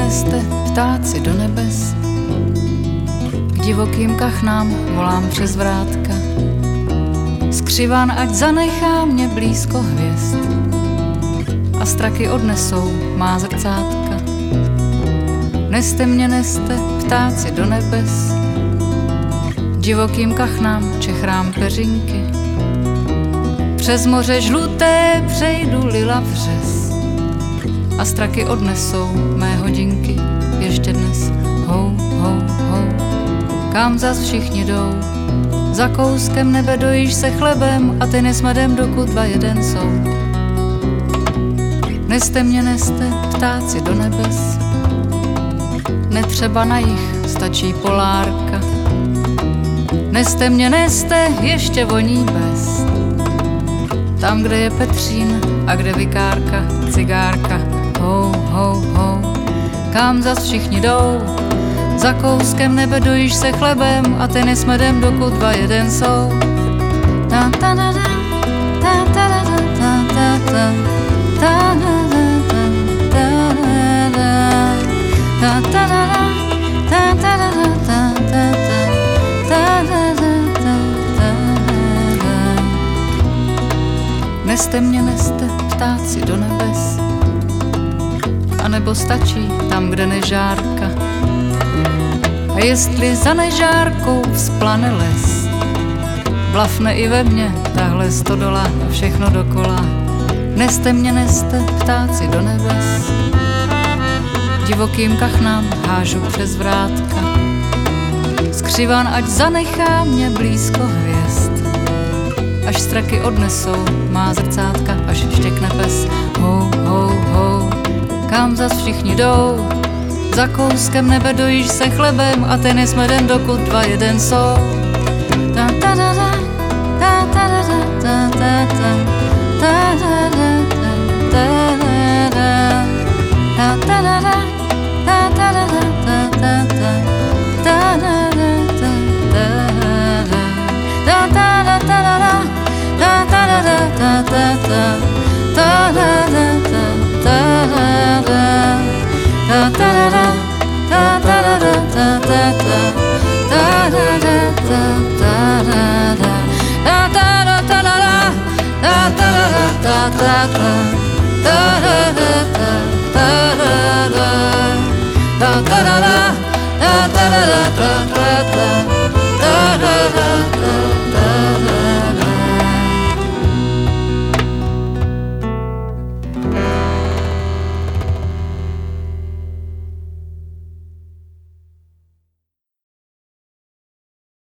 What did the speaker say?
neste, ptáci do nebes, k divokým kachnám volám přes vrátka. Skřivan ať zanechá mě blízko hvězd a straky odnesou má zrcátka. Neste, ptáci do nebes, divokým kachnám čechrám peřinky. Přes moře žluté přejdu lila vřes a straky odnesou mé hodinky. Ještě dnes hou, hou, hou, kam zas všichni jdou? Za kouskem nebe dojíš se chlebem a ty s medem, dokud dva jeden jsou. Neste, ptáci do nebes, netřeba na jich, stačí polárka. Neste, ještě voní bez, tam, kde je Petřín a kde vikárka, cigárka. Hou, hou, hou, kam zas všichni jdou? Za kouskem nebe dojíš se chlebem a ty s medem, dokud dva jeden jsou. Ta ta da da, ta ta da da, ta ta ta, ta da da, ta ta da da, ta ta da da, ta ta ta, ta da da, ta ta da. Neste, ptáci do nebes, a nebo stačí tam, kde nežárka. A jestli za nežárkou vzplane les, blafne i ve mně tahle stodola a všechno dokola. Neste, ptáci do nebes, divokým kachnám hážu přes vrátka. Skřivan ať zanechá mě blízko hvězd, až straky odnesou má zrcátka, až štěkne pes. Hou, hou, hou, kam zas všichni jdou? Za kouskem nebe dojíš se chlebem a ten s medem, dokud dva jeden jsou. Ta ta da da, ta ta da da, ta ta ta, ta da da, ta da da, ta ta da da, ta ta da da, ta ta ta, ta da da, ta ta da, ta ta da ta da da, ta ta da da, ta ta ta, ta da da, ta da da. Ta ta da da, ta ta da da, ta ta ta, ta da da, ta da da, ta ta da ta da da, ta ta da da, ta ta ta, ta da.